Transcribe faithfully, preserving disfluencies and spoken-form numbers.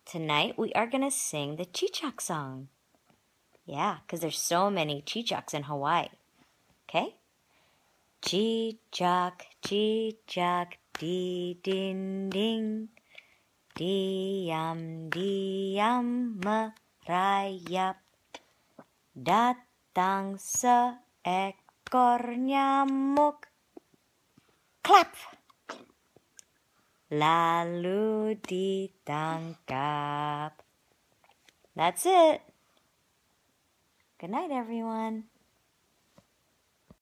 Tonight we are going to sing the Chichak song. Yeah, because there's so many Chichaks in Hawaii. Okay? Chichak, Chichak, di din ding. Diam, diam, merayap. Datang seekor nyamuk. Clap! Lalu ditangkap. That's it. Good night, everyone.